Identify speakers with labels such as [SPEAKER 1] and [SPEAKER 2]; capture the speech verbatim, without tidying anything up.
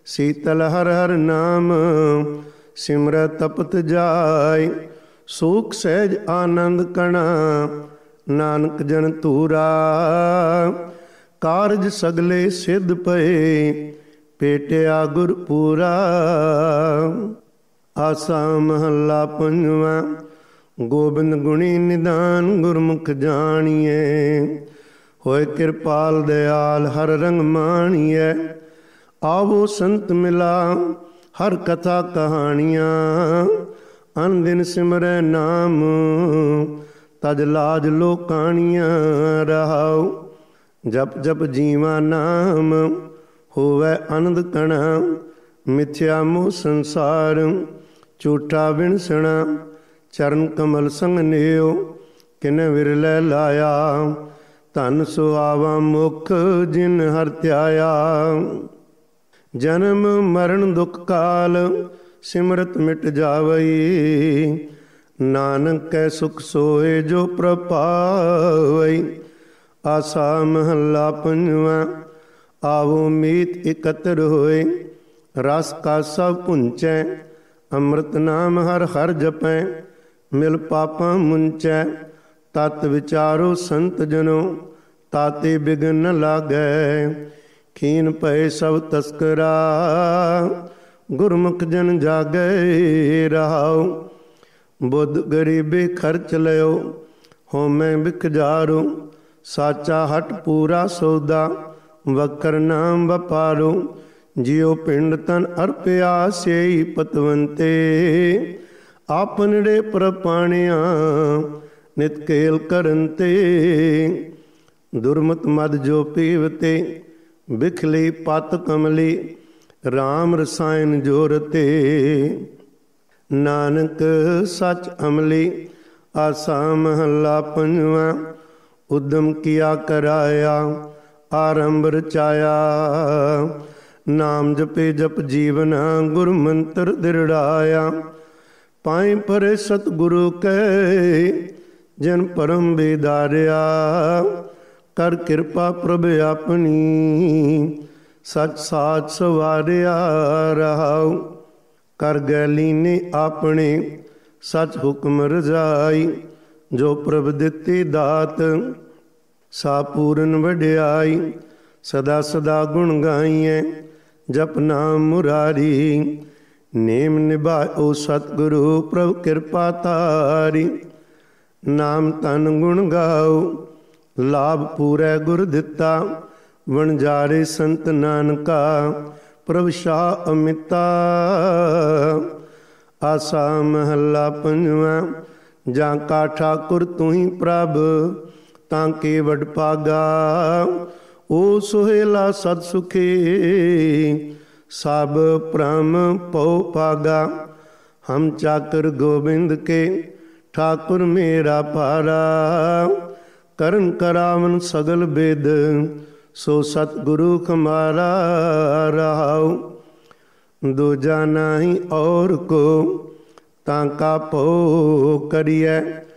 [SPEAKER 1] शीतल हर हर नाम सिमर तपत जाय। सूख सहज आनंद कणा नानक जन तूरा। कारज सगले सिद्ध पए पेटिया गुर पूरा। आसा महला पंजवा। गोबिंद गुणी निदान गुरमुख जानिए। होए कृपाल दयाल हर रंग मानिए। आवो संत मिला हर कथा कहानियाँ। अन दिन सिमरै नाम तज लाज लोकानियाँ रहाओ। जप जप जीवा नाम होवै आनंद कणा। मिथ्या मोह संसार झूठा विणसणा। चरण कमल संग नेओ किन विरलै लाया। धन सुहावा मुख जिन हर ध्याया। जन्म मरण दुख काल सिमरत मिट जावई। नानक कै सुख सोए जो प्रपावई। आसा महला पंजवा। आवो मीत इकत्र होए रस का सब पुंचै। अमृत नाम हर हर जपै मिल पापा मुंचै। तत विचारो संत जनो ताते बिघन न लागै। खीन पए सब तस्करा गुरमुख जन जागै रहाओ। बुद्ध गरीबे खर्च लयो होमै बिख जारो। साचा हट पूरा सौदा वकर नाम वपारो। जियो पिंड तन अर्पया सेई पतवंते। आपनड़े परपाणिया नित केल करनते। दुर्मत मद जो पीवते बिखली पत कमली। राम रसायन जोरते नानक सच अमली। आसा महला पंजवा। उद्यम किया कराया आरंभ रचाया। नाम जपे जप जीवना गुरु मंत्र दृढ़ाया। पाए परे सतगुरु कै जन परम बेदारिया। कर कृपा प्रभ अपनी सच साच सवारिया रहाओ। कर गैली ने अपने सच हुक्म रजाई। जो प्रभ दिती दात सा पूरन वड्याई। सदा सदा गुण गाइए जप नाम मुरारी। नेम निभाओ सतगुरु प्रभ कृपा तारी। नाम तन गुण गाओ लाभ पूरै गुर दिता। वणजारे संत नानका प्रभ शाह अमिता। आसा महला पंजवा। जां का ठाकुर तू ही प्रभ तां के वड पागा। ओ सुहेला सद सुखी सब प्रम पौ पागा। हम चाकर गोबिंद के ठाकुर मेरा पारा। करन करावन सगल बेद सो सतगुरु हमारा रहाओ। दूजा नाही और को ताका पो करिए।